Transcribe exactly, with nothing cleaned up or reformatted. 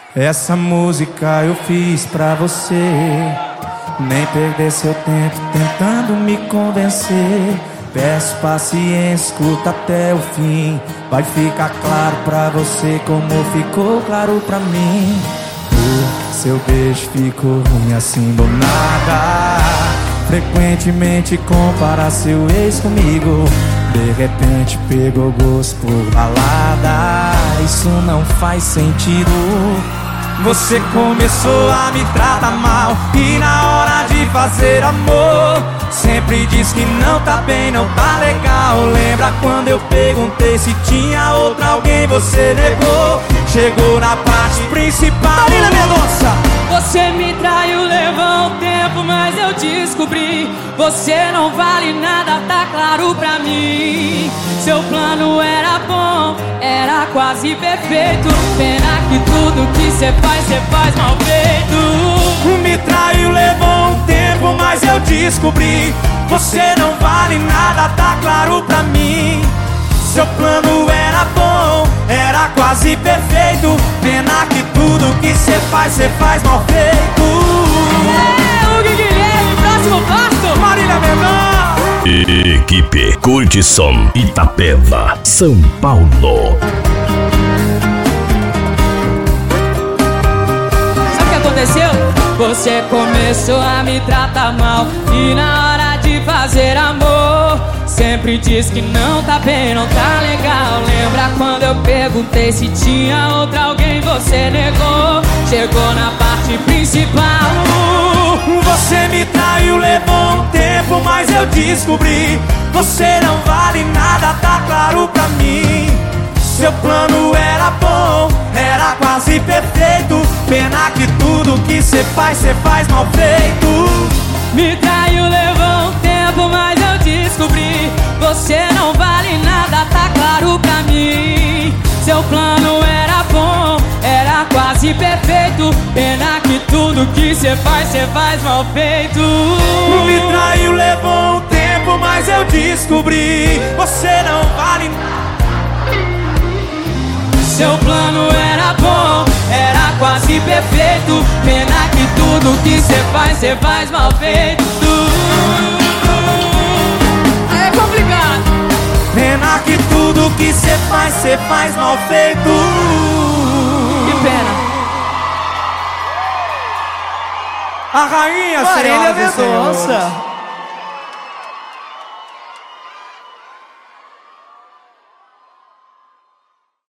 Essa música eu fiz pra você. Nem perder seu tempo tentando me convencer. Peço paciência, escuta até o fim. Vai ficar claro pra você como ficou claro pra mim. O seu beijo ficou ruim assim do nada. Frequentemente compara seu ex comigo. De repente pegou gosto por balada. Isso não faz sentido. Você começou a me tratar mal e na hora de fazer amor sempre diz que não tá bem, não tá legal. Lembra quando eu perguntei se tinha outra alguém, você negou. Chegou na parte principal. Marina Mendonça! Você me traiu, levou um tempo, mas eu descobri. Você não vale nada, tá claro pra mim. Seu plano era bom, era quase perfeito. Pena que tudo que cê faz, cê faz mal feito. Me traiu, levou um tempo, mas eu descobri. Você não vale nada, tá claro pra mim. Seu plano era bom, era quase perfeito. Pena que tudo que cê faz, cê faz mal feito. É, o Guilherme, próximo passo, Marília Mendonça. Equipe Curtição Itapeva, São Paulo. Sabe o que aconteceu? Você começou a me tratar mal e na hora de fazer amor sempre diz que não tá bem, não tá legal. Lembra quando eu perguntei se tinha outra alguém, você negou. Chegou na parte principal. Você me traiu, levou um tempo, mas eu descobri. Você não vale nada, tá claro pra mim. Seu plano era bom, era quase perfeito. Pena que tudo que cê faz, cê faz mal feito. Me traiu, levou um tempo, mas eu descobri. Você não vale nada, tá claro pra mim. Seu plano era bom, era quase perfeito. Pena que tudo que cê faz, cê faz mal feito. Me traiu, levou um tempo, mas eu descobri. Você não vale nada. Seu plano era bom, era quase perfeito. Pena que tudo que cê faz, cê faz mal feito. É complicado. Pena que tudo que cê faz, cê faz mal feito. Que pena. A rainha, Marília senhoras e senhores. Mendonça.